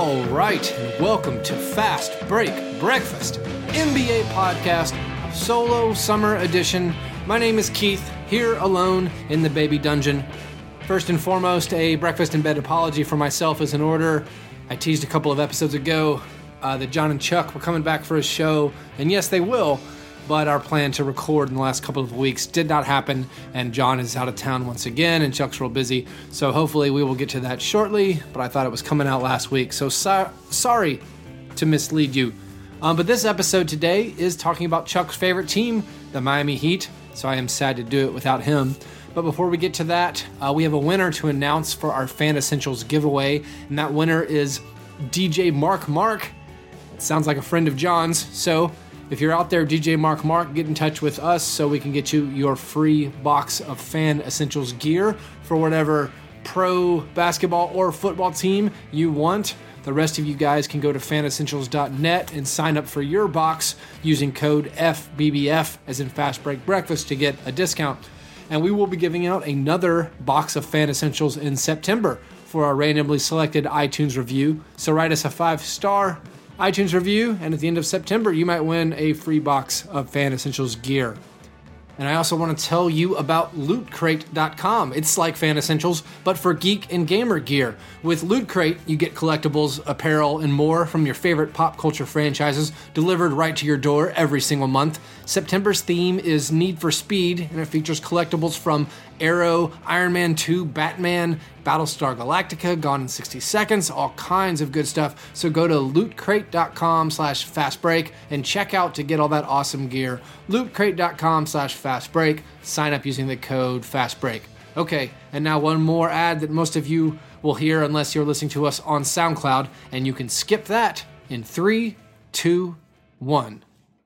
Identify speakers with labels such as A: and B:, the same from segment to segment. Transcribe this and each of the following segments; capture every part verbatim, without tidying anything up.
A: All right, and welcome to Fast Break Breakfast, N B A podcast, solo summer edition. My name is Keith, here alone in the baby dungeon. First and foremost, a breakfast in bed apology for myself is in order. I teased a couple of episodes ago uh, that John and Chuck were coming back for a show, and yes, they will, but our plan to record in the last couple of weeks did not happen, and John is out of town once again, and Chuck's real busy, so hopefully we will get to that shortly, but I thought it was coming out last week, so, so- sorry to mislead you. Um, but this episode today is talking about Chuck's favorite team, the Miami Heat, so I am sad to do it without him. But before we get to that, uh, we have a winner to announce for our Fan Essentials giveaway, and that winner is D J Mark Mark. It sounds like a friend of John's, so if you're out there, D J Mark Mark, get in touch with us so we can get you your free box of Fan Essentials gear for whatever pro basketball or football team you want. The rest of you guys can go to fan essentials dot net and sign up for your box using code F B B F, as in Fast Break Breakfast, to get a discount. And we will be giving out another box of Fan Essentials in September for our randomly selected iTunes review. So write us a five-star iTunes review, and at the end of September, you might win a free box of Fan Essentials gear. And I also want to tell you about loot crate dot com. It's like Fan Essentials, but for geek and gamer gear. With Loot Crate, you get collectibles, apparel, and more from your favorite pop culture franchises delivered right to your door every single month. September's theme is Need for Speed, and it features collectibles from Arrow, Iron Man two, Batman, Battlestar Galactica, Gone in sixty seconds, all kinds of good stuff. So go to loot crate dot com slash fastbreak and check out to get all that awesome gear. loot crate dot com slash fastbreak. Sign up using the code FASTBREAK. Okay, and now one more ad that most of you will hear unless you're listening to us on SoundCloud, and you can skip that in three, two, one.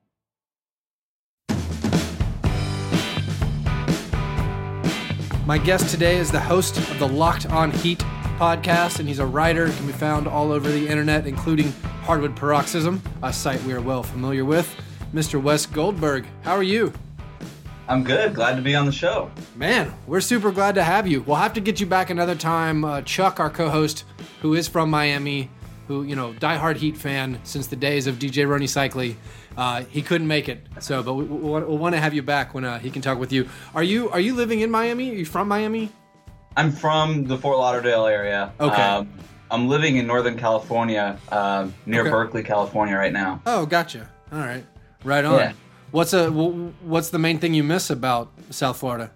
A: My guest today is the host of the Locked On Heat podcast, and he's a writer who can be found all over the internet, including Hardwood Paroxysm, a site we are well familiar with. Mister Wes Goldberg, how are you?
B: I'm good. Glad to be on the show.
A: Man, we're super glad to have you. We'll have to get you back another time. Uh, Chuck, our co-host, who is from Miami, who, you know, diehard Heat fan since the days of D J Ronnie Cycli, uh, he couldn't make it. So, but we, we'll, we'll want to have you back when uh, he can talk with you. Are you are you living in Miami? Are you from Miami?
B: I'm from the Fort Lauderdale area.
A: Okay.
B: Um, I'm living in Northern California, uh, near
A: Okay.
B: Berkeley, California right now.
A: Oh, gotcha. All right. Right on.
B: Yeah.
A: What's a what's the main thing you miss about South Florida?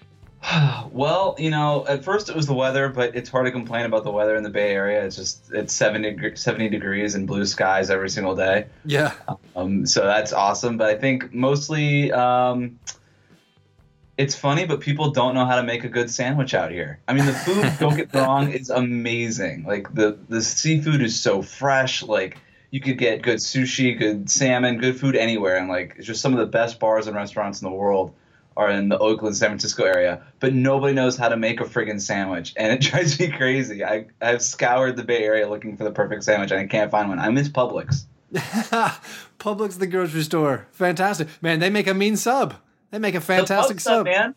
B: Well, you know, at first it was the weather, but it's hard to complain about the weather in the Bay Area. It's just, it's seventy, seventy degrees and blue skies every single day.
A: Yeah.
B: Um, so that's awesome. But I think mostly um, it's funny, but people don't know how to make a good sandwich out here. I mean, the food, don't get me wrong, is amazing. Like the, the seafood is so fresh. Like you could get good sushi, good salmon, good food anywhere. And like, it's just some of the best bars and restaurants in the world are in the Oakland, San Francisco area, but nobody knows how to make a friggin' sandwich, and it drives me crazy. I, I've scoured the Bay Area looking for the perfect sandwich, and I can't find one. I miss Publix.
A: Publix, the grocery store. Fantastic. Man, they make a mean sub. They make a fantastic sub.
B: Up, man.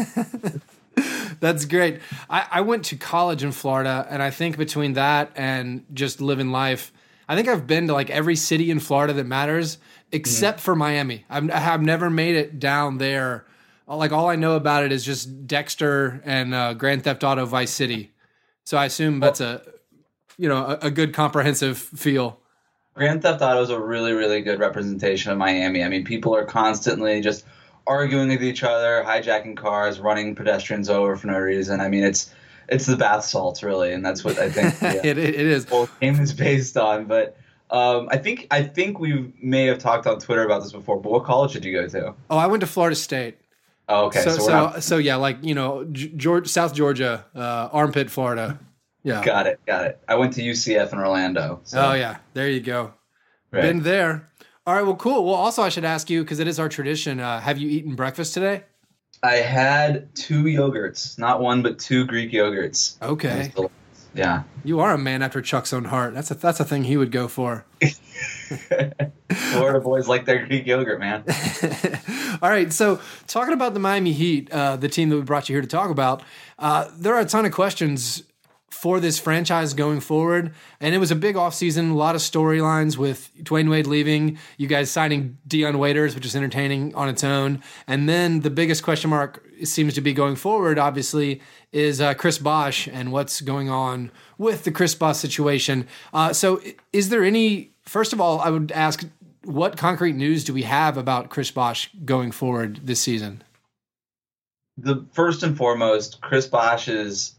A: That's great. I, I went to college in Florida, and I think between that and just living life, I think I've been to like every city in Florida that matters, except mm. for Miami. I've, I have never made it down there. Like, all I know about it is just Dexter and uh, Grand Theft Auto Vice City. So I assume that's a, you know, a, a good comprehensive feel.
B: Grand Theft Auto is a really, really good representation of Miami. I mean, people are constantly just arguing with each other, hijacking cars, running pedestrians over for no reason. I mean, it's it's the bath salts, really, and that's what I think the
A: it, it is.
B: whole game is based on. But um, I think I think we may have talked on Twitter about this before, but what college did you go to?
A: Oh, I went to Florida State.
B: Oh, okay.
A: So,
B: so,
A: so,
B: not...
A: so yeah, like, you know, George, South Georgia, uh, Armpit, Florida. Yeah.
B: Got it. Got it. I went to U C F in Orlando. So.
A: Oh, yeah. There you go.
B: Right.
A: Been there. All right. Well, cool. Well, also, I should ask you, because it is our tradition, uh, have you eaten breakfast today?
B: I had two yogurts, not one, but two Greek yogurts.
A: Okay.
B: Yeah.
A: You are a man after Chuck's own heart. That's a, that's a thing he would go for.
B: Florida boys like their Greek yogurt, man.
A: All right, so talking about the Miami Heat, uh, the team that we brought you here to talk about, uh, there are a ton of questions for this franchise going forward. And it was a big offseason, a lot of storylines with Dwayne Wade leaving, you guys signing Dion Waiters, which is entertaining on its own. And then the biggest question mark seems to be going forward, obviously, is uh, Chris Bosh and what's going on with the Chris Bosh situation. Uh, so is there any, first of all, I would ask, what concrete news do we have about Chris Bosh going forward this season?
B: The first and foremost, Chris Bosh is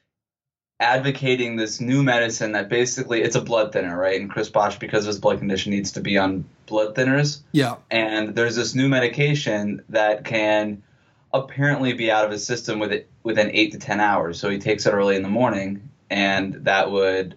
B: advocating this new medicine that basically it's a blood thinner, right? And Chris Bosh, because of his blood condition, needs to be on blood thinners.
A: Yeah.
B: And there's this new medication that can apparently be out of his system with it within eight to ten hours. So he takes it early in the morning, and that would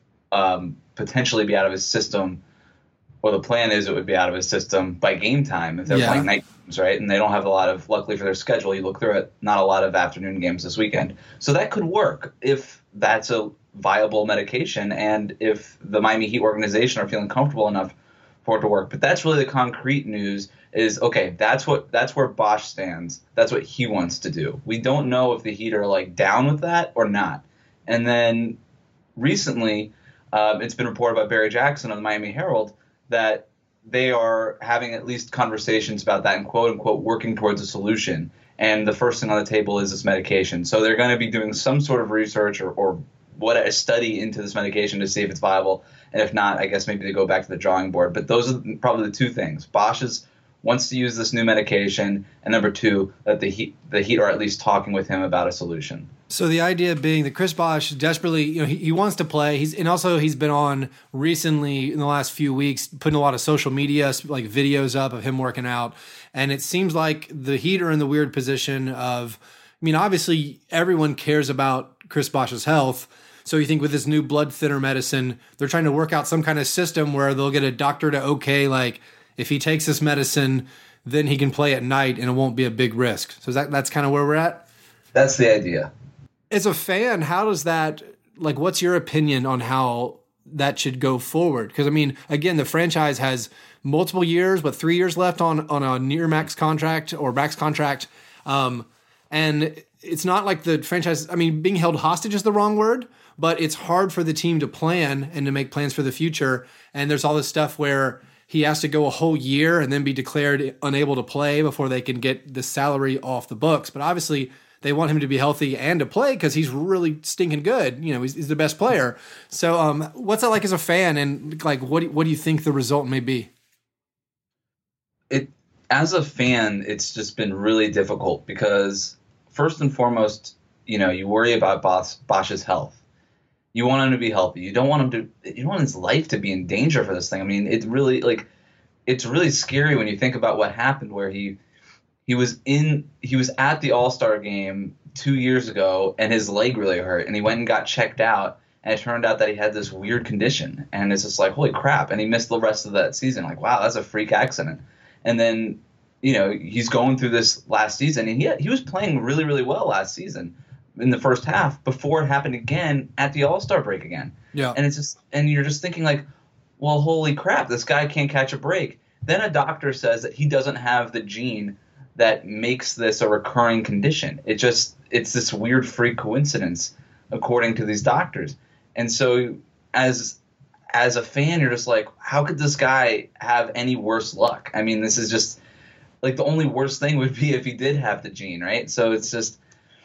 B: um, potentially be out of his system. Well, the plan is it would be out of his system by game time if they're
A: yeah.
B: playing night games, right? And they don't have a lot of, luckily for their schedule, you look through it, not a lot of afternoon games this weekend. So that could work if that's a viable medication and if the Miami Heat organization are feeling comfortable enough for it to work. But that's really the concrete news is, okay, that's what that's where Bosh stands. That's what he wants to do. We don't know if the Heat are like down with that or not. And then recently, um, it's been reported by Barry Jackson on the Miami Herald that they are having at least conversations about that and quote unquote working towards a solution. And the first thing on the table is this medication. So they're going to be doing some sort of research or, or what a study into this medication to see if it's viable. And if not, I guess maybe they go back to the drawing board. But those are probably the two things. Bosh is, wants to use this new medication. And number two, that the Heat, the Heat are at least talking with him about a solution.
A: So the idea being that Chris Bosh desperately, you know, he, he wants to play. He's and also he's been on recently in the last few weeks, putting a lot of social media like videos up of him working out, and it seems like the Heat are in the weird position of, I mean, obviously everyone cares about Chris Bosh's health. So you think with this new blood thinner medicine, they're trying to work out some kind of system where they'll get a doctor to okay, like if he takes this medicine, then he can play at night and it won't be a big risk. So is that that's kind of where we're at?
B: That's the idea.
A: As a fan, how does that, like, what's your opinion on how that should go forward? Because, I mean, again, the franchise has multiple years, but three years left on, on a near max contract or max contract. Um, and it's not like the franchise, I mean, being held hostage is the wrong word, but it's hard for the team to plan and to make plans for the future. And there's all this stuff where he has to go a whole year and then be declared unable to play before they can get the salary off the books. But obviously, they want him to be healthy and to play because he's really stinking good. You know, he's, he's the best player. So um, what's that like as a fan? And like, what do, what do you think the result may be?
B: It as a fan, it's just been really difficult because first and foremost, you know, you worry about Bosh, Bosh's health. You want him to be healthy. You don't want him to, you don't want his life to be in danger for this thing. I mean, it's really like, it's really scary when you think about what happened where he, He was in. He was at the All-Star game two years ago, and his leg really hurt, and he went and got checked out, and it turned out that he had this weird condition, and it's just like, holy crap, and he missed the rest of that season. Like, wow, that's a freak accident. And then, you know, he's going through this last season, and he he was playing really, really well last season in the first half before it happened again at the All-Star break again.
A: Yeah.
B: And it's just, and you're just thinking like, well, holy crap, this guy can't catch a break. Then a doctor says that he doesn't have the gene that makes this a recurring condition. It just, it's this weird freak coincidence, according to these doctors. And so as as a fan, you're just like, how could this guy have any worse luck? I mean, this is just, like, the only worst thing would be if he did have the gene, right? So it's just,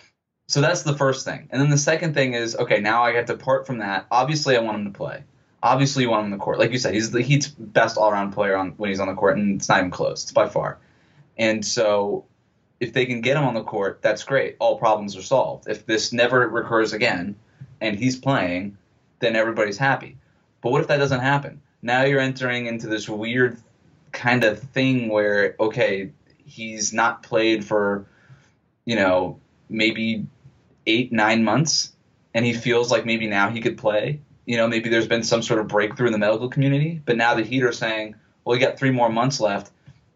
B: so that's the first thing. And then the second thing is, okay, now I have to part from that. Obviously, I want him to play. Obviously, you want him on the court. Like you said, he's the Heat's best all-around player on when he's on the court, and it's not even close. It's by far. And so if they can get him on the court, that's great. All problems are solved. If this never recurs again and he's playing, then everybody's happy. But what if that doesn't happen? Now you're entering into this weird kind of thing where, okay, he's not played for, you know, maybe eight, nine months, and he feels like maybe now he could play. You know, maybe there's been some sort of breakthrough in the medical community, but now the Heat are saying, well, you got three more months left,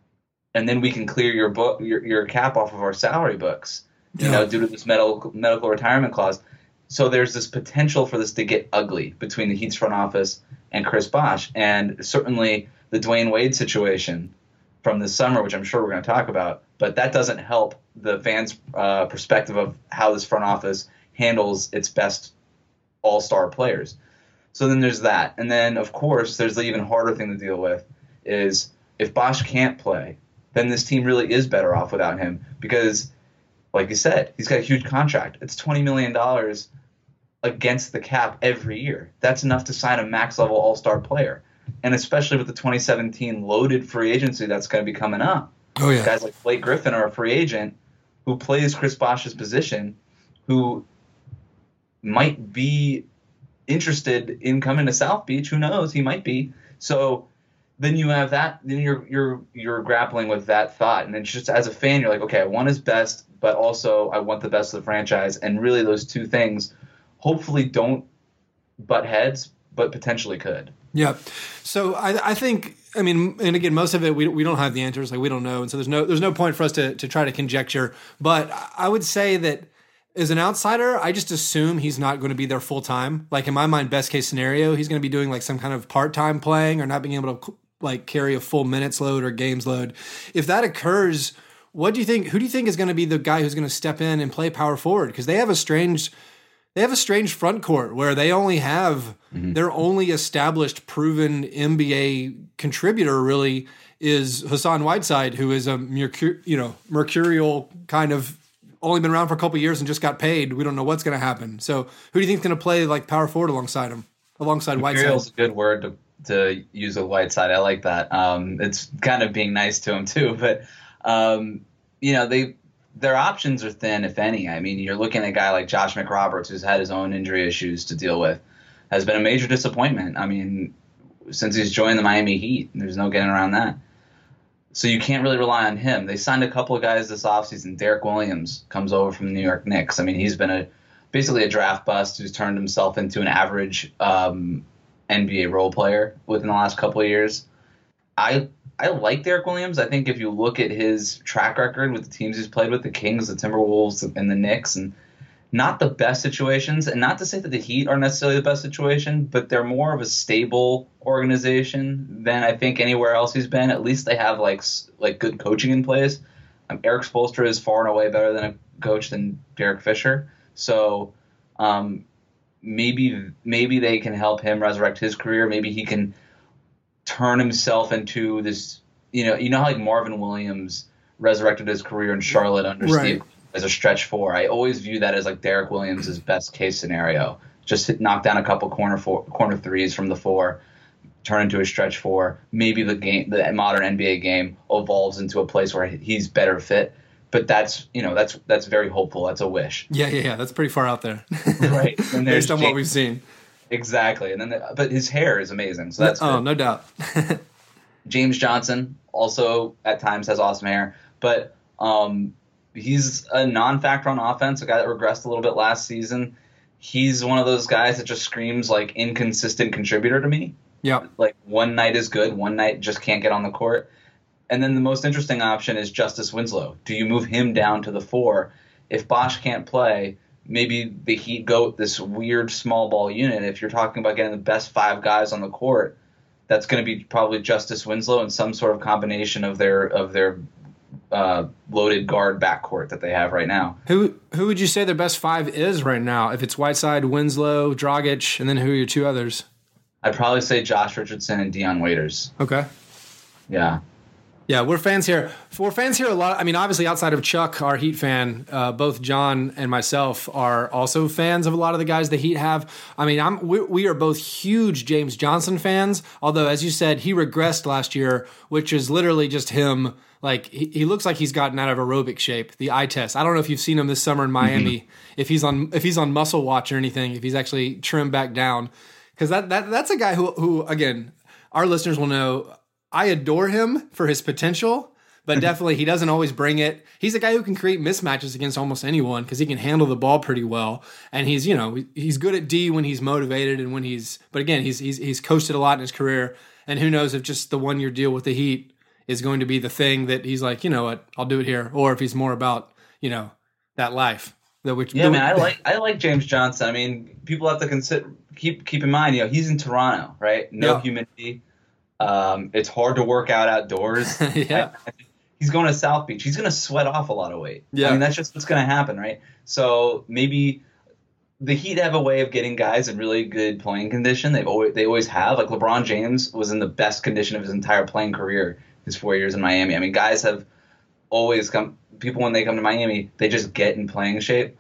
B: and then we can clear your book, your, your cap off of our salary books, you yeah. know, due to this medical medical retirement clause. So there's this potential for this to get ugly between the Heat's front office and Chris Bosh, and certainly the Dwayne Wade situation from this summer, which I'm sure we're going to talk about, but that doesn't help the fans' uh, perspective of how this front office handles its best all-star players. So then there's that. And then, of course, there's the even harder thing to deal with is if Bosch can't play, then this team really is better off without him because, like you said, he's got a huge contract. It's twenty million dollars against the cap every year. That's enough to sign a max-level all-star player. And especially with the twenty seventeen loaded free agency that's going to be coming up.
A: Oh, yeah.
B: Guys like Blake Griffin are a free agent who plays Chris Bosh's position, who might be interested in coming to South Beach. Who knows? He might be. So then you have that. Then you're you're you're grappling with that thought, and it's just as a fan, you're like, okay, I want his best, but also I want the best of the franchise. And really, those two things hopefully don't butt heads, but potentially could.
A: Yeah. So I, I think, I mean, and again, most of it we we don't have the answers, like we don't know, and so there's no there's no point for us to to try to conjecture. But I would say that as an outsider, I just assume he's not going to be there full time. Like in my mind, best case scenario, he's going to be doing like some kind of part time playing or not being able to like carry a full minutes load or games load. If that occurs, what do you think? Who do you think is going to be the guy who's going to step in and play power forward? Because they have a strange. They have a strange front court where they only have mm-hmm. their only established, proven N B A contributor really is Hassan Whiteside, who is a mercur- you know mercurial kind of only been around for a couple of years and just got paid. We don't know what's going to happen. So who do you think is going to play like power forward alongside him, alongside Whiteside?
B: Mercurial's a good word to, to use with Whiteside. I like that. Um, it's kind of being nice to him too, but um, you know they. Their options are thin, if any. I mean, you're looking at a guy like Josh McRoberts, who's had his own injury issues to deal with, has been a major disappointment. I mean, since he's joined the Miami Heat, there's no getting around that. So you can't really rely on him. They signed a couple of guys this offseason. Derek Williams comes over from the New York Knicks. I mean, he's been a basically a draft bust who's turned himself into an average um, N B A role player within the last couple of years. I I like Derek Williams. I think if you look at his track record with the teams he's played with, the Kings, the Timberwolves, and the Knicks, and not the best situations, and not to say that the Heat are necessarily the best situation, but they're more of a stable organization than I think anywhere else he's been. At least they have like like good coaching in place. Um, Eric Spoelstra is far and away better than a coach than Derek Fisher. So um, maybe maybe they can help him resurrect his career. Maybe he can turn himself into this, you know, you know how like Marvin Williams resurrected his career in Charlotte under
A: right.
B: Steve as a stretch four. I always view that as like Derek Williams' best case scenario. Just hit, knock down a couple corner four, corner threes from the four, turn into a stretch four. Maybe the game, the modern N B A game, evolves into a place where he's better fit. But that's, you know, that's that's very hopeful. That's a wish.
A: Yeah, yeah, yeah. That's pretty far out there.
B: Right. And
A: based on
B: James,
A: what we've seen.
B: Exactly. And then, the, but his hair is amazing. So that's
A: oh,
B: good.
A: no doubt.
B: James Johnson also at times has awesome hair, but um, he's a non-factor on offense, a guy that regressed a little bit last season. He's one of those guys that just screams like inconsistent contributor to me.
A: Yeah. Like
B: one night is good, one night just can't get on the court. And then the most interesting option is Justice Winslow. Do you move him down to the four? If Bosh can't play, maybe the Heat go with this weird small ball unit. If you're talking about getting the best five guys on the court, that's going to be probably Justice Winslow and some sort of combination of their of their uh, loaded guard backcourt that they have right now.
A: Who who would you say their best five is right now? If it's Whiteside, Winslow, Dragic, and then who are your two others?
B: I'd probably say Josh Richardson and Dion Waiters.
A: Okay.
B: Yeah.
A: Yeah, we're fans here. We're fans here a lot. I mean, obviously, outside of Chuck, our Heat fan, uh, both John and myself are also fans of a lot of the guys the Heat have. I mean, I'm we, we are both huge James Johnson fans. Although, as you said, he regressed last year, which is literally just him. Like he, he looks like he's gotten out of aerobic shape. The eye test. I don't know if you've seen him this summer in Miami. Mm-hmm. If he's on if he's on Muscle Watch or anything. If he's actually trimmed back down, because that that that's a guy who who again our listeners will know. I adore him for his potential, but definitely he doesn't always bring it. He's a guy who can create mismatches against almost anyone because he can handle the ball pretty well. And he's, you know, he's good at D when he's motivated and when he's, but again, he's he's he's coasted a lot in his career. And who knows if just the one year deal with the Heat is going to be the thing that he's like, you know what, I'll do it here. Or if he's more about, you know, that life. That which,
B: yeah, man, I like I like James Johnson. I mean, people have to consider keep keep in mind, you know, he's in Toronto, right? No yeah. humidity. Um, it's hard to work out outdoors.
A: yeah.
B: I, I he's going to South Beach. He's going to sweat off a lot of weight.
A: Yeah.
B: I mean, that's just what's going to happen, right? So maybe the Heat have a way of getting guys in really good playing condition. They've always they always have. Like LeBron James was in the best condition of his entire playing career, his four years in Miami. I mean, guys have always come. People when they come to Miami, they just get in playing shape.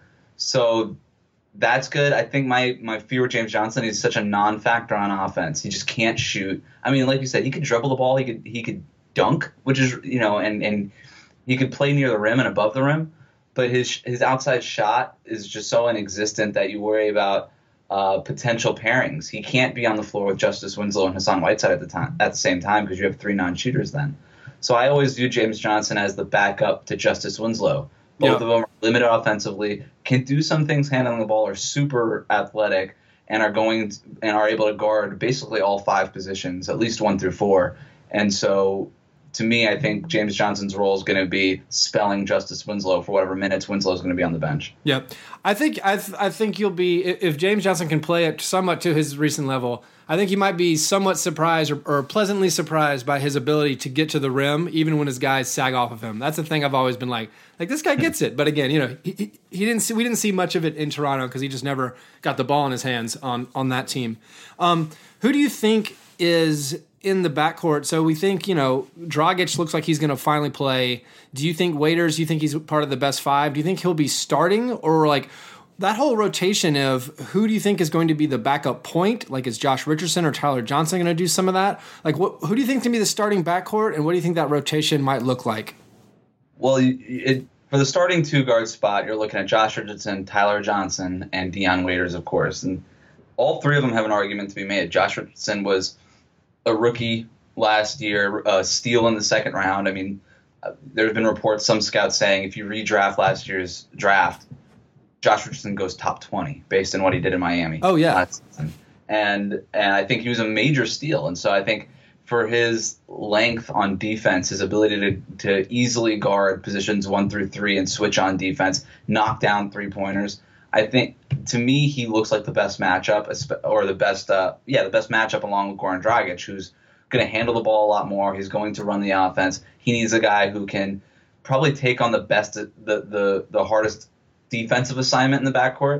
B: So that's good. I think my my fear with James Johnson is such a non-factor on offense. He just can't shoot. I mean, like you said, he could dribble the ball. He could he could dunk, which is you know, and and he could play near the rim and above the rim. But his his outside shot is just so inexistent that you worry about uh, potential pairings. He can't be on the floor with Justice Winslow and Hassan Whiteside at the time at the same time because you have three non-shooters then. So I always view James Johnson as the backup to Justice Winslow. Both yeah. of them are limited offensively, can do some things handling the ball, are super athletic, and are going to, and are able to guard basically all five positions, at least one through four. And so. To me, I think James Johnson's role is going to be spelling Justice Winslow for whatever minutes Winslow is going to be on the bench.
A: Yeah, I think I, th- I think you'll be if James Johnson can play it somewhat to his recent level. I think you might be somewhat surprised or, or pleasantly surprised by his ability to get to the rim, even when his guys sag off of him. That's the thing I've always been like, like this guy gets it. But again, you know, he, he, he didn't see, we didn't see much of it in Toronto because he just never got the ball in his hands on on that team. Um, who do you think is in the backcourt? So we think, you know, Dragic looks like he's going to finally play. Do you think Waiters, do you think he's part of the best five? Do you think he'll be starting? Or like that whole rotation of who do you think is going to be the backup point? Like is Josh Richardson or Tyler Johnson going to do some of that? Like what, who do you think is going to be the starting backcourt and what do you think that rotation might look like?
B: Well, it, for the starting two guard spot, you're looking at Josh Richardson, Tyler Johnson, and Dion Waiters, of course. And all three of them have an argument to be made. Josh Richardson was a rookie last year, a steal in the second round. I mean, uh, there's been reports, some scouts saying if you redraft last year's draft, Josh Richardson goes top twenty based on what he did in Miami.
A: Oh, yeah.
B: Last season. And, and I think he was a major steal. And so I think for his length on defense, his ability to, to easily guard positions one through three and switch on defense, knock down three-pointers, I think, to me, he looks like the best matchup, or the best, uh, yeah, the best matchup along with Goran Dragic, who's going to handle the ball a lot more. He's going to run the offense. He needs a guy who can probably take on the best, the the the hardest defensive assignment in the backcourt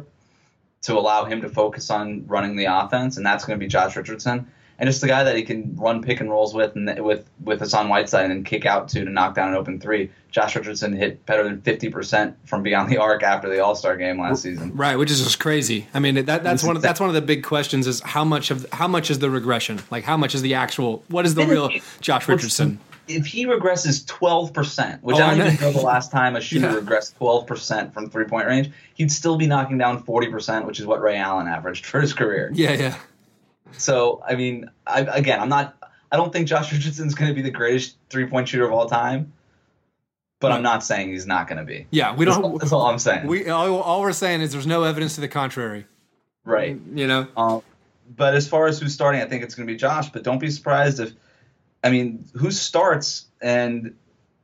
B: to allow him to focus on running the offense, and that's going to be Josh Richardson. And just the guy that he can run pick and rolls with, and with with Hassan Whiteside, and then kick out to to knock down an open three. Josh Richardson hit better than fifty percent from beyond the arc after the All-Star game last season.
A: Right, which is just crazy. I mean, that that's one of, that's one of the big questions: is how much of how much is the regression? Like, how much is the actual? What is the real Josh Richardson?
B: If he regresses twelve percent, which oh, I don't even know the last time a shooter yeah. regressed twelve percent from three-point range, he'd still be knocking down forty percent, which is what Ray Allen averaged for his career.
A: Yeah, yeah.
B: So, I mean, I, again, I'm not – I don't think Josh Richardson's going to be the greatest three-point shooter of all time, but right. I'm not saying he's not going to be.
A: Yeah, we don't
B: that's, – that's all I'm saying.
A: We all, all we're saying is there's no evidence to the contrary.
B: Right.
A: You know?
B: Um, but as far as who's starting, I think it's going to be Josh, but don't be surprised if – I mean, who starts and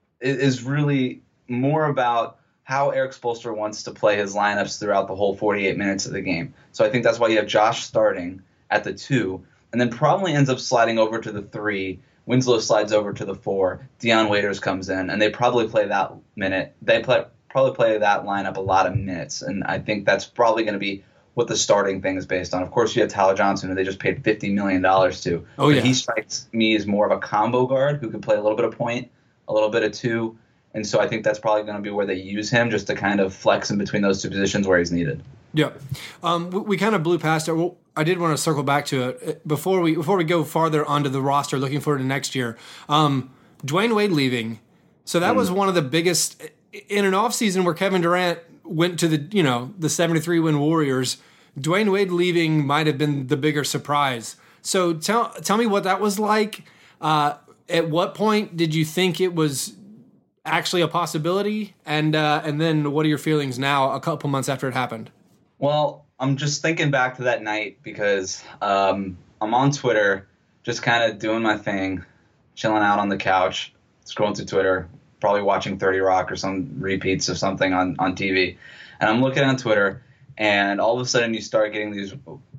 B: is really more about how Eric Spoelstra wants to play his lineups throughout the whole forty-eight minutes of the game. So I think that's why you have Josh starting – at the two, and then probably ends up sliding over to the three. Winslow slides over to the four. Dion Waiters comes in, and they probably play that minute. They play probably play that lineup a lot of minutes, and I think that's probably going to be what the starting thing is based on. Of course, you have Tyler Johnson, who they just paid fifty million dollars to.
A: Oh, yeah.
B: But he strikes me as more of a combo guard who can play a little bit of point, a little bit of two, and so I think that's probably going to be where they use him, just to kind of flex in between those two positions where he's needed.
A: Yeah. Um, we, we kind of blew past it. Well, I did want to circle back to it before we before we go farther onto the roster, looking forward to next year. Um, Dwayne Wade leaving, so that mm. was one of the biggest in an offseason where Kevin Durant went to the you know the seventy-three win Warriors. Dwayne Wade leaving might have been the bigger surprise. So tell tell me what that was like. Uh, at what point did you think it was actually a possibility, and uh, and then what are your feelings now, a couple months after it happened?
B: Well, I'm just thinking back to that night because um, I'm on Twitter, just kind of doing my thing, chilling out on the couch, scrolling through Twitter, probably watching thirty Rock or some repeats of something on, on T V. And I'm looking on Twitter, and all of a sudden you start getting these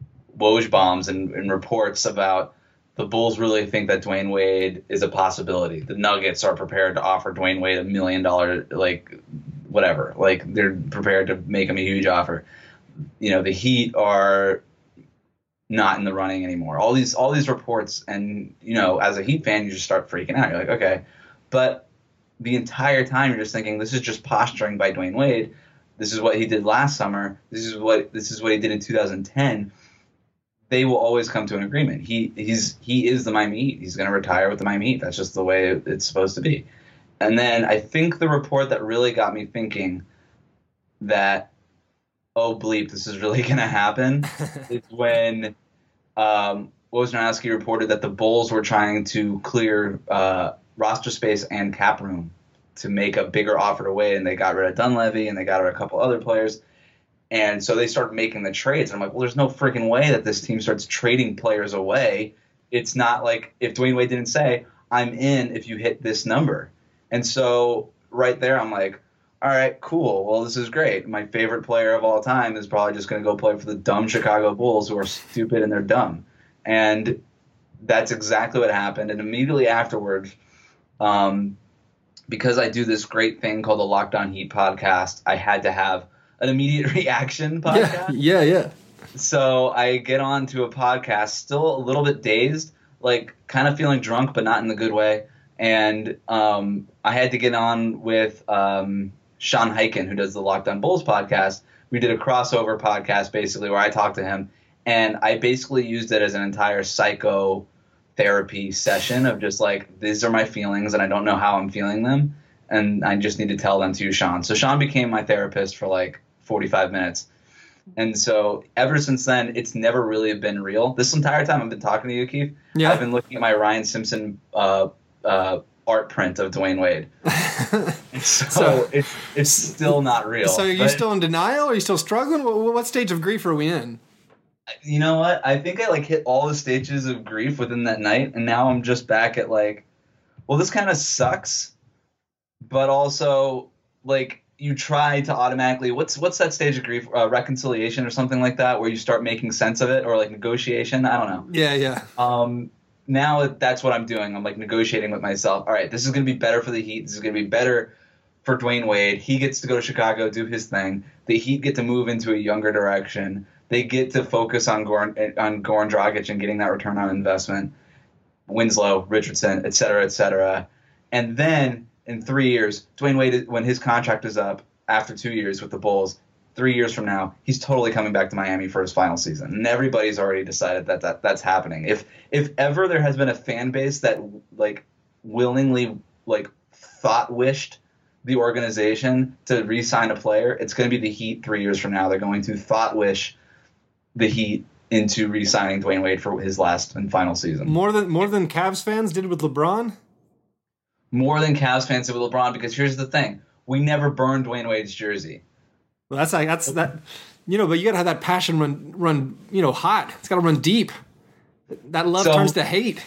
B: Woj bombs and, and reports about the Bulls really think that Dwayne Wade is a possibility. The Nuggets are prepared to offer Dwayne Wade a million dollar, like, whatever. Like, they're prepared to make him a huge offer. you know, the Heat are not in the running anymore. All these all these reports, and you know, as a Heat fan, you just start freaking out. You're like, okay, but the entire time you're just thinking, this is just posturing by Dwayne Wade. This is what he did last summer. This is what this is what he did in two thousand ten. They will always come to an agreement. He he's he is the Miami Heat. He's going to retire with the Miami Heat. That's just the way it's supposed to be. And then I think the report that really got me thinking that, oh bleep, this is really going to happen, is when um, Wojnarowski reported that the Bulls were trying to clear uh, roster space and cap room to make a bigger offer to Wade, and they got rid of Dunleavy and they got rid of a couple other players. And so they started making the trades. And I'm like, well, there's no freaking way that this team starts trading players away. It's not like if Dwayne Wade didn't say, I'm in if you hit this number. And so right there, I'm like, all right, cool. Well, this is great. My favorite player of all time is probably just going to go play for the dumb Chicago Bulls who are stupid and they're dumb. And that's exactly what happened. And immediately afterwards, um, because I do this great thing called the Locked On Heat podcast, I had to have an immediate reaction podcast.
A: Yeah, yeah, yeah.
B: So I get on to a podcast, still a little bit dazed, like kind of feeling drunk, but not in the good way. And um, I had to get on with um, Sean Highkin, who does the Locked On Bulls podcast. We did a crossover podcast, basically, where I talked to him. And I basically used it as an entire psychotherapy session of just like, these are my feelings, and I don't know how I'm feeling them. And I just need to tell them to you, Sean. So Sean became my therapist for like forty-five minutes. And so ever since then, it's never really been real. This entire time I've been talking to you, Keith, yeah. I've been looking at my Ryan Simpson uh, uh, art print of Dwayne Wade. so, so it's it's still not real.
A: So are you still in denial? Are you still struggling? What, what stage of grief are we in?
B: You know what? I think I like hit all the stages of grief within that night. And now I'm just back at like, well, this kind of sucks. But also like, you try to automatically what's what's that stage of grief, uh, reconciliation or something like that, where you start making sense of it, or like negotiation. I don't know.
A: Yeah, yeah.
B: Um, now that's what I'm doing. I'm like negotiating with myself. All right, this is going to be better for the Heat. This is going to be better for Dwayne Wade. He gets to go to Chicago, do his thing. The Heat get to move into a younger direction. They get to focus on Goran, on Goran Dragic and getting that return on investment. Winslow, Richardson, et cetera, et cetera. And then in three years, Dwayne Wade, when his contract is up after two years with the Bulls, three years from now, he's totally coming back to Miami for his final season. And everybody's already decided that, that that's happening. If if ever there has been a fan base that like willingly like thought wished the organization to re-sign a player, it's going to be the Heat three years from now. They're going to thought wish the Heat into re-signing Dwayne Wade for his last and final season.
A: More than more than Cavs fans did with LeBron?
B: More than Cavs fans did with LeBron, because here's the thing. We never burned Dwayne Wade's jersey.
A: Well, that's like, that's that, you know, but you got to have that passion run, run, you know, hot. It's got to run deep. That love so, turns to hate.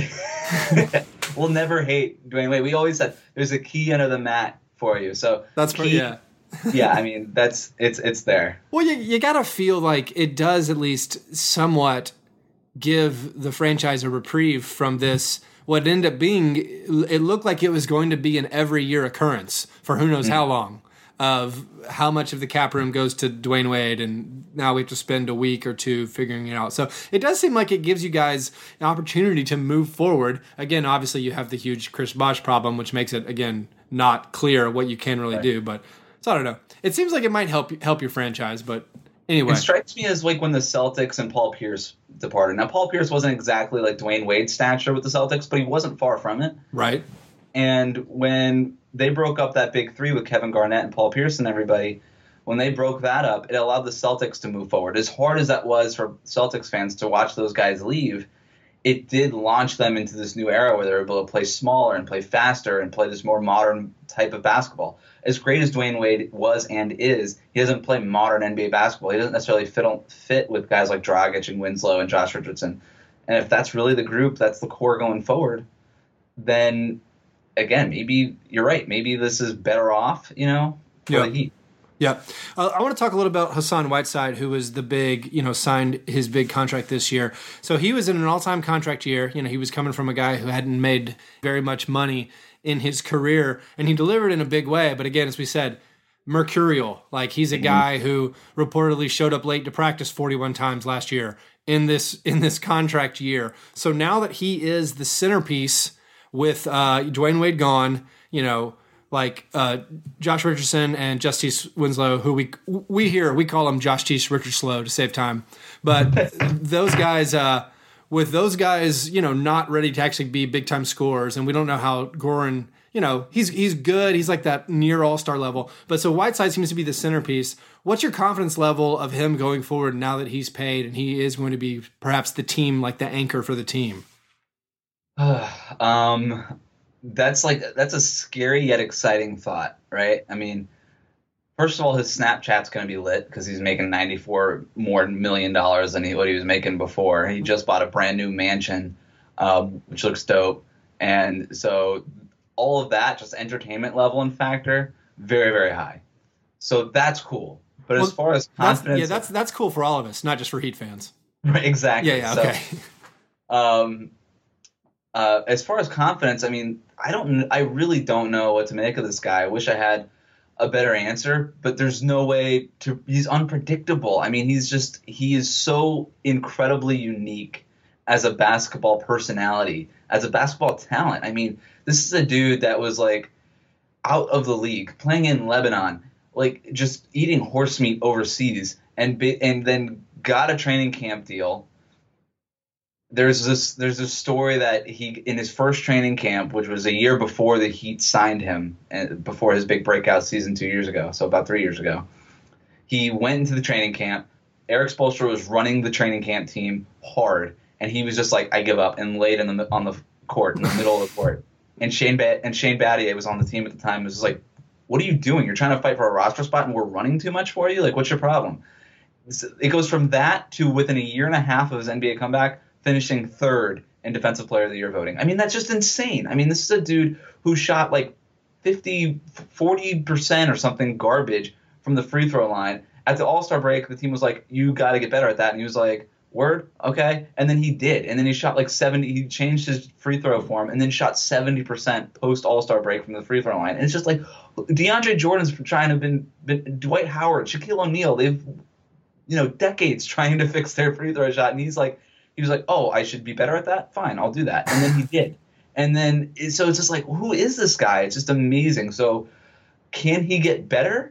B: We'll never hate Dwayne Wade. We always said there's a key under the mat for you. So
A: that's
B: key,
A: yeah.
B: yeah, I mean, that's, it's, it's there.
A: Well, you, you got to feel like it does at least somewhat give the franchise a reprieve from this. What ended up being, it looked like it was going to be an every year occurrence for who knows mm-hmm. how long, of how much of the cap room goes to Dwayne Wade, and now we have to spend a week or two figuring it out. So it does seem like it gives you guys an opportunity to move forward. Again, obviously you have the huge Chris Bosh problem, which makes it, again, not clear what you can really right. do. But so I don't know. It seems like it might help help your franchise, but anyway.
B: It strikes me as like when the Celtics and Paul Pierce departed. Now, Paul Pierce wasn't exactly like Dwayne Wade's stature with the Celtics, but he wasn't far from it.
A: Right.
B: And when they broke up that big three with Kevin Garnett and Paul Pierce and everybody, when they broke that up, it allowed the Celtics to move forward. As hard as that was for Celtics fans to watch those guys leave, it did launch them into this new era where they were able to play smaller and play faster and play this more modern type of basketball. As great as Dwayne Wade was and is, he doesn't play modern N B A basketball. He doesn't necessarily fit, fit with guys like Dragic and Winslow and Josh Richardson. And if that's really the group, that's the core going forward, then, again, maybe you're right. Maybe this is better off, you know, for
A: yeah.
B: the Heat.
A: Yeah. Uh, I want to talk a little about Hassan Whiteside, who was the big, you know, signed his big contract this year. So he was in an all-time contract year. You know, he was coming from a guy who hadn't made very much money in his career, and he delivered in a big way. But again, as we said, mercurial. Like he's a guy who reportedly showed up late to practice forty-one times last year in this in this contract year. So now that he is the centerpiece with uh, Dwayne Wade gone, you know, like uh, Josh Richardson and Justice Winslow, who we we here we call him Josh Teese Richard Slow to save time, but those guys. Uh, With those guys, you know, not ready to actually be big time scorers, and we don't know how Goran, you know, he's he's good. He's like that near all star level. But so Whiteside seems to be the centerpiece. What's your confidence level of him going forward now that he's paid and he is going to be perhaps the team, like the anchor for the team?
B: um, that's like that's a scary yet exciting thought, right? I mean, first of all, his Snapchat's going to be lit because he's making ninety-four more million dollars than he, what he was making before. He just bought a brand new mansion, uh, which looks dope. And so all of that, just entertainment level and factor, very, very high. So that's cool. But well, as far as confidence,
A: that's, yeah, that's that's cool for all of us, not just for Heat fans.
B: Right, exactly.
A: Yeah, yeah, okay.
B: So, um, uh, as far as confidence, I mean, I don't, I really don't know what to make of this guy. I wish I had a better answer, but there's no way to, he's unpredictable. I mean, he's just, he is so incredibly unique as a basketball personality, as a basketball talent. I mean, this is a dude that was like out of the league, playing in Lebanon, like just eating horse meat overseas, and be, and then got a training camp deal. There's this there's this story that he, in his first training camp, which was a year before the Heat signed him, and before his big breakout season two years ago, so about three years ago, he went into the training camp. Eric Spoelstra was running the training camp team hard, and he was just like, I give up, and laid in the on the court, in the middle of the court. And Shane ba- and Shane Battier was on the team at the time. Was just like, what are you doing? You're trying to fight for a roster spot, and we're running too much for you? Like, what's your problem? It goes from that to within a year and a half of his N B A comeback, finishing third in Defensive Player of the Year voting. I mean, that's just insane. I mean, this is a dude who shot like fifty, forty percent or something garbage from the free throw line. At the All-Star break, the team was like, you got to get better at that. And he was like, word? Okay. And then he did. And then he shot like seventy. He changed his free throw form and then shot seventy percent post All-Star break from the free throw line. And it's just like DeAndre Jordan's trying to have been, been Dwight Howard, Shaquille O'Neal. They've, you know, decades trying to fix their free throw shot. And he's like, He was like, oh, I should be better at that? Fine, I'll do that. And then he did. And then, so it's just like, who is this guy? It's just amazing. So can he get better?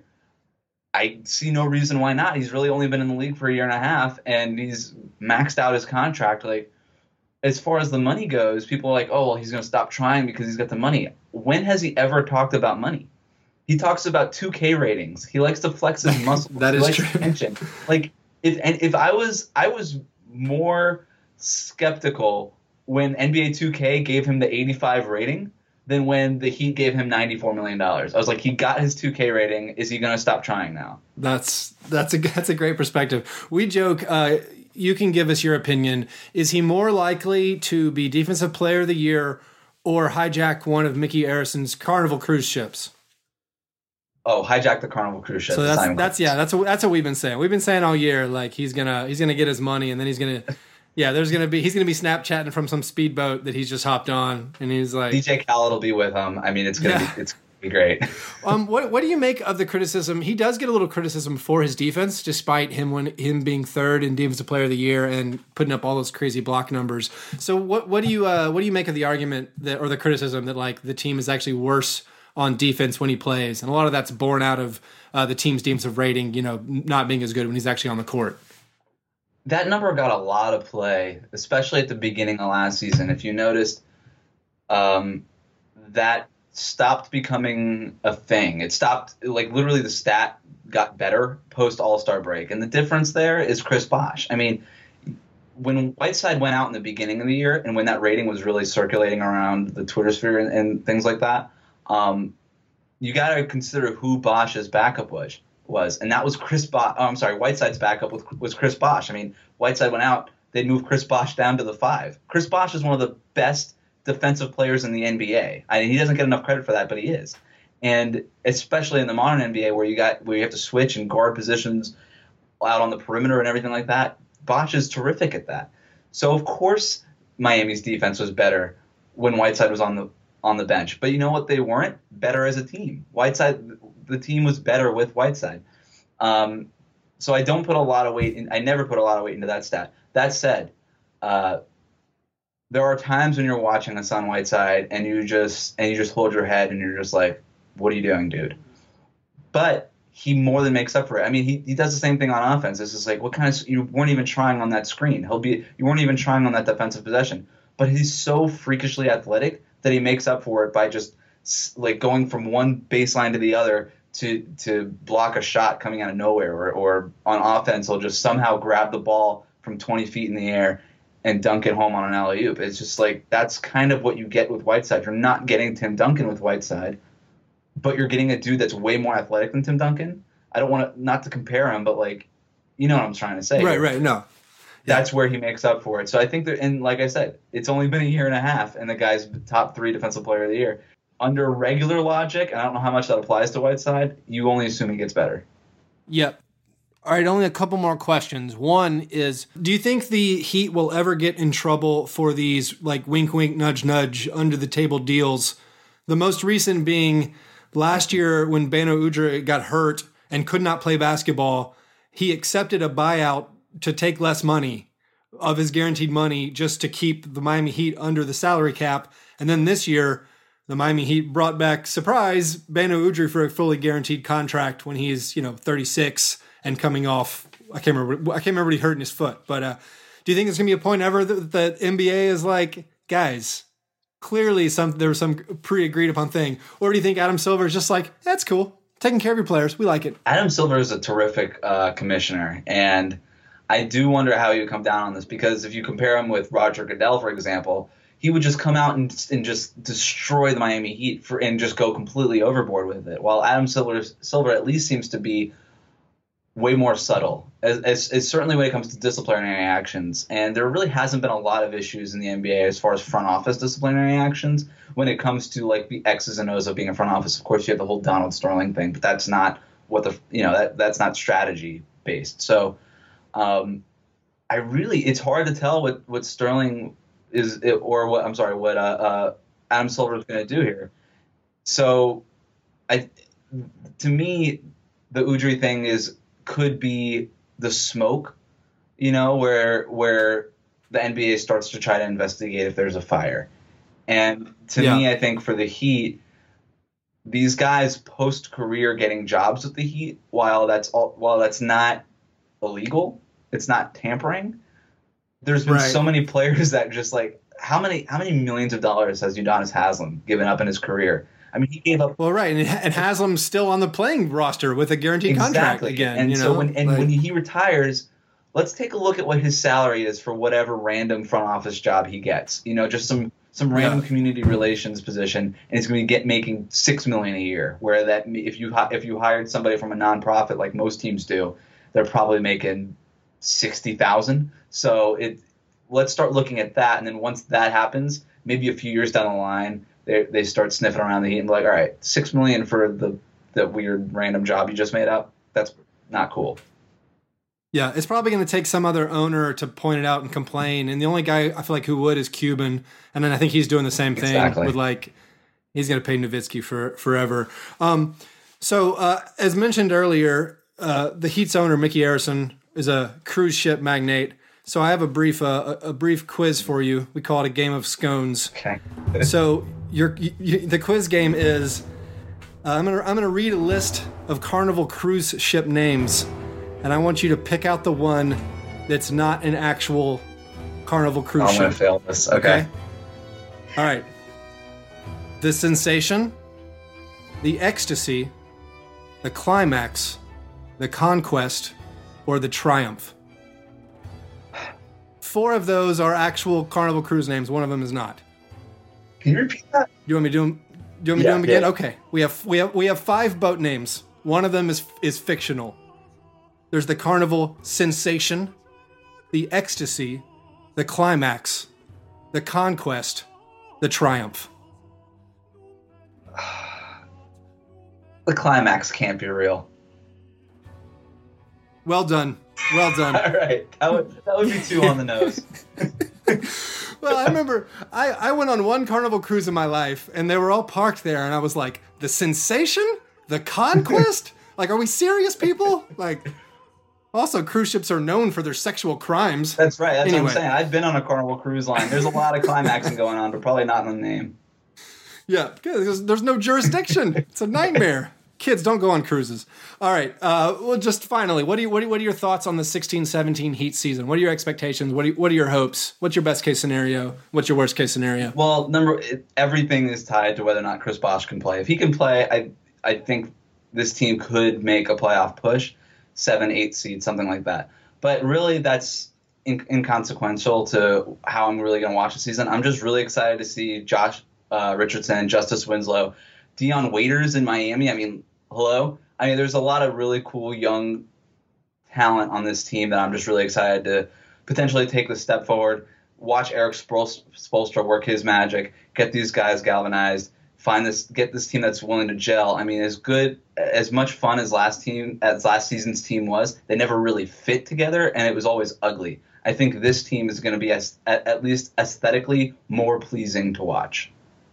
B: I see no reason why not. He's really only been in the league for a year and a half, and he's maxed out his contract. Like, as far as the money goes, people are like, oh, well, he's going to stop trying because he's got the money. When has he ever talked about money? He talks about two K ratings. He likes to flex his muscles.
A: That
B: he
A: is
B: likes
A: true.
B: Attention. Like, if and if I was, I was more skeptical when N B A two K gave him the eighty-five rating than when the Heat gave him ninety-four million dollars. I was like, he got his two K rating. Is he going to stop trying now?
A: That's that's a that's a great perspective. We joke. Uh, you can give us your opinion. Is he more likely to be Defensive Player of the Year or hijack one of Mickey Arison's Carnival cruise ships?
B: Oh, hijack the Carnival cruise ship.
A: So that's that's yeah, that's what, that's what we've been saying. We've been saying all year, like he's gonna he's gonna get his money, and then he's gonna yeah, there's gonna be he's gonna be Snapchatting from some speedboat that he's just hopped on, and he's like
B: D J Khaled will be with him. I mean, it's gonna yeah. be it's gonna be great.
A: um, what what do you make of the criticism? He does get a little criticism for his defense, despite him when him being third in Defensive Player of the Year and putting up all those crazy block numbers. So what what do you uh, what do you make of the argument that or the criticism that like the team is actually worse on defense when he plays, and a lot of that's born out of uh, the team's defensive rating, you know, not being as good when he's actually on the court.
B: That number got a lot of play, especially at the beginning of last season. If you noticed, um, that stopped becoming a thing. It stopped, like literally the stat got better post All-Star break, and the difference there is Chris Bosh. I mean, when Whiteside went out in the beginning of the year, and when that rating was really circulating around the Twitter sphere and, and things like that, Um, you got to consider who Bosh's backup was, was, and that was Chris Bosh. Oh, I'm sorry, Whiteside's backup was, was Chris Bosh. I mean, Whiteside went out, they'd move Chris Bosh down to the five. Chris Bosh is one of the best defensive players in the N B A. I mean, he doesn't get enough credit for that, but he is. And especially in the modern N B A, where you got where you have to switch and guard positions out on the perimeter and everything like that, Bosh is terrific at that. So of course, Miami's defense was better when Whiteside was on the on the bench. But you know what? They weren't better as a team. Whiteside, the team was better with Whiteside. Um, so I don't put a lot of weight in. I never put a lot of weight into that stat. That said, uh, there are times when you're watching Hassan Whiteside and you just and you just hold your head and you're just like, what are you doing, dude? But he more than makes up for it. I mean, he, he does the same thing on offense. It's just like, what kind of – you weren't even trying on that screen. He'll be – you weren't even trying on that defensive possession. But he's so freakishly athletic that he makes up for it by just, like, going from one baseline to the other to to block a shot coming out of nowhere. Or, or on offense, he'll just somehow grab the ball from twenty feet in the air and dunk it home on an alley-oop. It's just like that's kind of what you get with Whiteside. You're not getting Tim Duncan with Whiteside, but you're getting a dude that's way more athletic than Tim Duncan. I don't want to, not to compare him, but like, you know what I'm trying to say.
A: Right, right, no.
B: That's yeah. where he makes up for it. So I think that, and like I said, it's only been a year and a half, and the guy's top three defensive player of the year. Under regular logic, and I don't know how much that applies to Whiteside, you only assume he gets better.
A: Yep. All right, only a couple more questions. One is, do you think the Heat will ever get in trouble for these, like, wink, wink, nudge, nudge, under-the-table deals? The most recent being last year when Beno Udrih got hurt and could not play basketball, he accepted a buyout to take less money of his guaranteed money just to keep the Miami Heat under the salary cap. And then this year, the Miami Heat brought back, surprise, Beno Udrih for a fully guaranteed contract when he's, you know, thirty-six and coming off. I can't remember. I can't remember what he hurt in his foot. But uh, do you think there's gonna be a point ever that the N B A is like, guys, clearly some there was some pre-agreed upon thing, or do you think Adam Silver is just like, that's cool, taking care of your players, we like it?
B: Adam Silver is a terrific uh, commissioner, and I do wonder how he would come down on this, because if you compare him with Roger Goodell, for example, he would just come out and, and just destroy the Miami Heat for and just go completely overboard with it. While Adam Silver, Silver at least seems to be way more subtle, as, as, as certainly when it comes to disciplinary actions. And there really hasn't been a lot of issues in the N B A as far as front office disciplinary actions when it comes to like the X's and O's of being a front office. Of course, you have the whole Donald Sterling thing, but that's not what the you know that that's not strategy based. So um, I really it's hard to tell what what Sterling is or what I'm sorry what uh, uh, Adam Silver is going to do here. So I to me the Udrih thing is. Could be the smoke, you know, where where the N B A starts to try to investigate if there's a fire. And to yeah. me, I think for the Heat, these guys post-career getting jobs with the Heat, while that's all, while that's not illegal, it's not tampering. There's been right. so many players that just like how many how many millions of dollars has Udonis Haslem given up in his career? I mean, he gave up.
A: Well, right, and, and Haslam's still on the playing roster with a guaranteed
B: exactly.
A: contract again.
B: And
A: you
B: so
A: know?
B: when and
A: like,
B: when he retires, let's take a look at what his salary is for whatever random front office job he gets. You know, just some some random yeah. community relations position, and he's going to get making six million a year. Where that if you if you hired somebody from a nonprofit like most teams do, they're probably making sixty thousand. So it let's start looking at that, and then once that happens, maybe a few years down the line. They they start sniffing around the Heat and be like, all right, six million for the the weird random job you just made up. That's not cool.
A: Yeah, it's probably going to take some other owner to point it out and complain. And the only guy I feel like who would is Cuban, and then I think he's doing the same thing
B: exactly.
A: with like he's going to pay Nowitzki for forever. Um, so uh, as mentioned earlier, uh, the Heat's owner Mickey Arison is a cruise ship magnate. So I have a brief uh, a brief quiz for you. We call it a game of scones.
B: Okay.
A: So your you, the quiz game is uh, I'm gonna I'm gonna read a list of Carnival cruise ship names, and I want you to pick out the one that's not an actual Carnival cruise
B: I'm
A: ship.
B: I'm gonna fail this. Okay. okay.
A: All right. The Sensation, the Ecstasy, the Climax, the Conquest, or the Triumph. Four of those are actual Carnival cruise names. One of them is not.
B: Can you repeat that? Do
A: you want me to do them? Do you want me
B: yeah,
A: to do them again?
B: Yeah.
A: Okay. We have we have we have five boat names. One of them is is fictional. There's the Carnival Sensation, the Ecstasy, the Climax, the Conquest, the Triumph.
B: The Climax can't be real.
A: Well done. Well done.
B: All right. That would, that would be two on the nose.
A: Well, I remember I, I went on one Carnival cruise in my life, and they were all parked there, and I was like, the sensation? The conquest? Like, are we serious, people? Like, also, cruise ships are known for their sexual crimes.
B: That's right. That's
A: anyway.
B: what I'm saying. I've been on a Carnival cruise line. There's a lot of climaxing going on, but probably not in the name.
A: Yeah, because there's no jurisdiction. It's a nightmare. Kids, don't go on cruises. All right. Uh, well, just finally, what do you what do you, what are your thoughts on the sixteen seventeen Heat season? What are your expectations? What are you, what are your hopes? What's your best case scenario? What's your worst case scenario?
B: Well, number it, everything is tied to whether or not Chris Bosh can play. If he can play, I I think this team could make a playoff push, seven, eight seed, something like that. But really, that's in, inconsequential to how I'm really going to watch the season. I'm just really excited to see Josh uh, Richardson, Justice Winslow, Dion Waiters in Miami. I mean, hello? I mean, there's a lot of really cool young talent on this team that I'm just really excited to potentially take the step forward, watch Eric Spoelstra work his magic, get these guys galvanized, find this, get this team that's willing to gel. I mean, as good, as much fun as last team, as last season's team was, they never really fit together, and it was always ugly. I think this team is going to be as, at, at least aesthetically more pleasing to watch.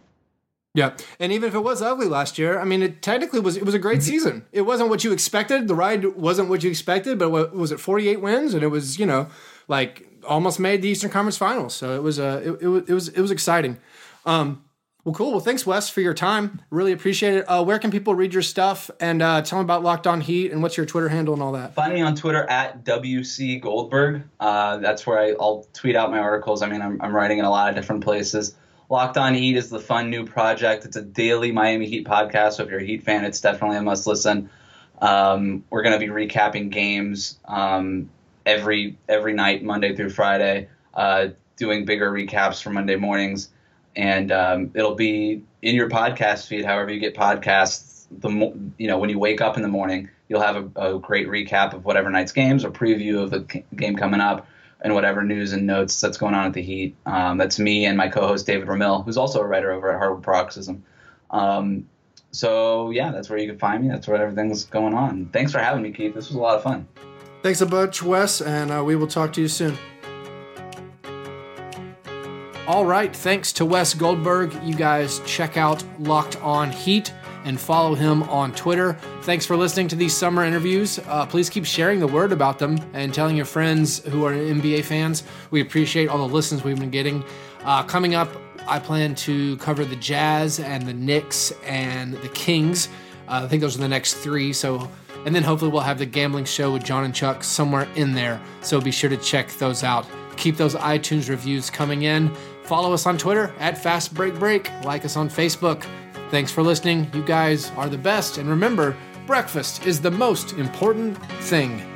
A: Yeah, and even if it was ugly last year, I mean, it technically was it was a great season. It wasn't what you expected. The ride wasn't what you expected, but what, was it forty-eight wins? And it was, you know, like almost made the Eastern Conference Finals. So it was uh, it, it was it was it was exciting. Um, well, cool. Well, thanks, Wes, for your time. Really appreciate it. Uh, where can people read your stuff and uh, tell them about Locked On Heat and what's your Twitter handle and all that?
B: Find me on Twitter at W C Goldberg. Uh, that's where I, I'll tweet out my articles. I mean, I'm, I'm writing in a lot of different places. Locked On Heat is the fun new project. It's a daily Miami Heat podcast, so if you're a Heat fan, it's definitely a must listen. Um, we're going to be recapping games um, every every night, Monday through Friday, uh, doing bigger recaps for Monday mornings, and um, it'll be in your podcast feed, however you get podcasts. The mo- you know when you wake up in the morning, you'll have a, a great recap of whatever night's games, or preview of the g- game coming up, and whatever news and notes that's going on at the Heat. Um, that's me and my co-host David Ramil, who's also a writer over at Hardwood Paroxysm. Um, so, yeah, that's where you can find me. That's where everything's going on. Thanks for having me, Keith. This was a lot of fun.
A: Thanks a bunch, Wes, and uh, we will talk to you soon. All right, thanks to Wes Goldberg. You guys check out Locked On Heat and follow him on Twitter. Thanks for listening to these summer interviews. Uh, please keep sharing the word about them and telling your friends who are N B A fans. We appreciate all the listens we've been getting. Uh, coming up, I plan to cover the Jazz and the Knicks and the Kings. Uh, I think those are the next three. So, and then hopefully we'll have the gambling show with John and Chuck somewhere in there. So be sure to check those out. Keep those iTunes reviews coming in. Follow us on Twitter at Fast Break Break. Like us on Facebook. Thanks for listening. You guys are the best. And remember, breakfast is the most important thing.